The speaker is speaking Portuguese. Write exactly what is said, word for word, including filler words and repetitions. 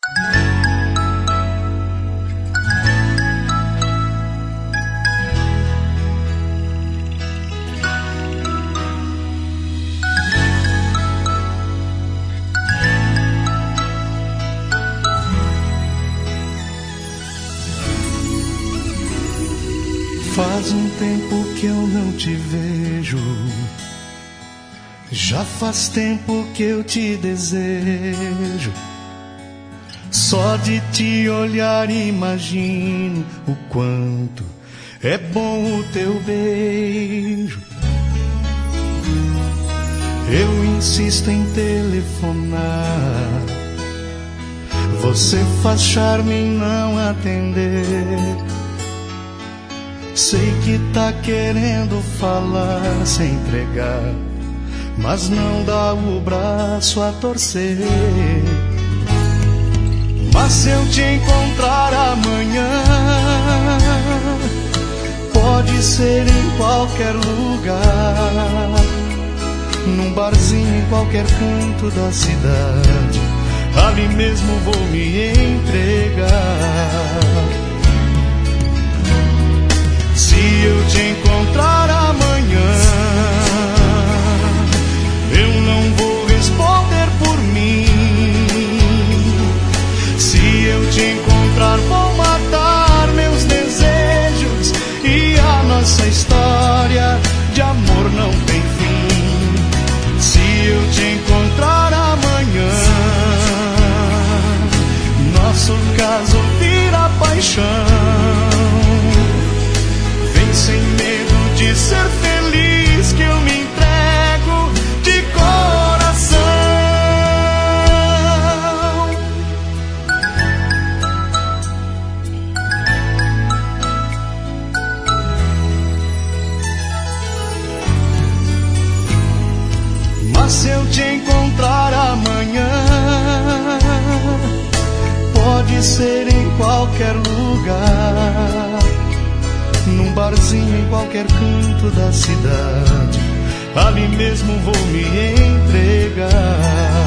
Faz um tempo que eu não te vejo, já faz tempo que eu te desejo. Só de te olhar imagino o quanto é bom o teu beijo. Eu insisto em telefonar, você faz charme em não atender. Sei que tá querendo falar, se entregar, mas não dá o braço a torcer. Mas se eu te encontrar amanhã, pode ser em qualquer lugar, num barzinho em qualquer canto da cidade, ali mesmo vou me entregar. Se eu te encontrar amanhã, eu não vou responder por mim. Se eu te encontrar, vou matar meus desejos, e a nossa história de amor não tem fim. Se eu te encontrar amanhã, nosso caso vira paixão. Sem medo de ser feliz, que eu me entrego de coração. Mas se eu te encontrar amanhã, pode ser em qualquer lugar, num barzinho em qualquer canto da cidade, ali mesmo vou me entregar.